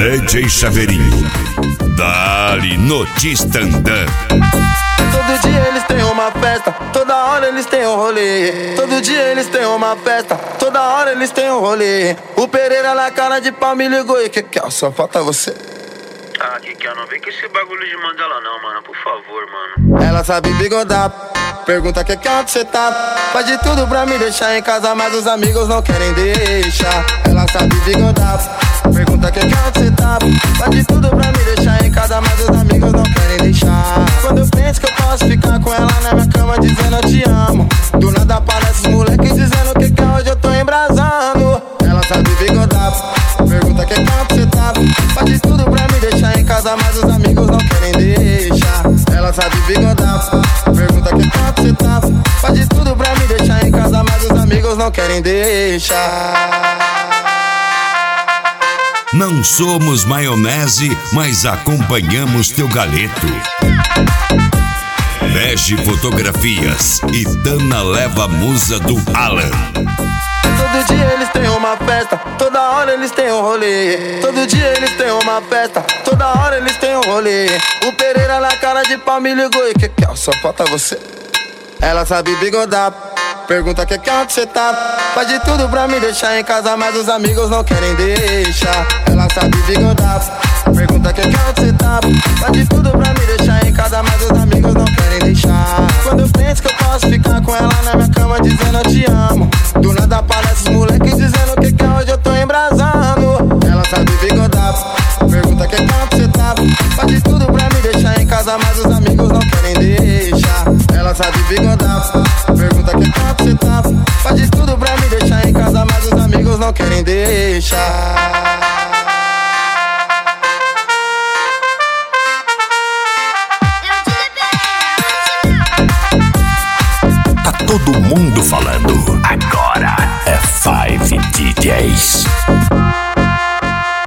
DJ Chaveirinho, dá-lhe no Tistandã. Todo dia eles têm uma festa, toda hora eles têm um rolê. Todo dia eles têm uma festa, toda hora eles têm um rolê. O Pereira na cara de pau me ligou e que é? Só falta você. Ah, que não vem com esse bagulho de Mandela não, mano, por favor, mano. Ela sabe bigodar, pergunta que onde cê tá. Faz de tudo pra me deixar em casa, mas os amigos não querem deixar. Ela sabe bigodar, pergunta que onde cê tá. Faz de tudo pra me deixar em casa, mas os amigos não querem deixar. Quando eu penso que eu posso ficar com ela na minha cama dizendo eu te amo, do nada aparece os moleques dizendo que hoje eu tô embrasando. Ela sabe bigodar, pergunta que onde cê tá. Faz de tudo pra me deixar em casa, mas os amigos não querem deixar. Ela sabe bigodar, pergunta que onde cê tá. Faz de tudo pra me deixar em casa, mas os amigos não querem deixar. Não somos maionese, mas acompanhamos teu galeto. Bege Fotografias e Dana leva a musa do Alan. Todo dia eles têm uma festa, toda hora eles têm um rolê. Todo dia eles têm uma festa, toda hora eles têm um rolê. O Pereira na cara de pau me ligou e que é? Só falta você. Ela sabe bigodar, pergunta que onde cê tá. Faz de tudo pra me deixar em casa, mas os amigos não querem deixar. Ela sabe bigodar, pergunta que onde cê tá. Faz de tudo pra me deixar em casa, mas os amigos não querem deixar. Quando eu penso que eu posso ficar com ela na minha cama dizendo eu te amo, do nada aparece os moleques dizendo que hoje eu tô embrasando. Ela sabe bigodar, pergunta que onde cê tá. Faz de tudo pra me deixar em casa, mas os amigos não querem deixar. Ela sabe bigodar, pergunta que onde cê tá. Faz de tudo pra me deixar em casa, mas os amigos não querem deixar. Todo mundo falando. Agora é 5 DJs.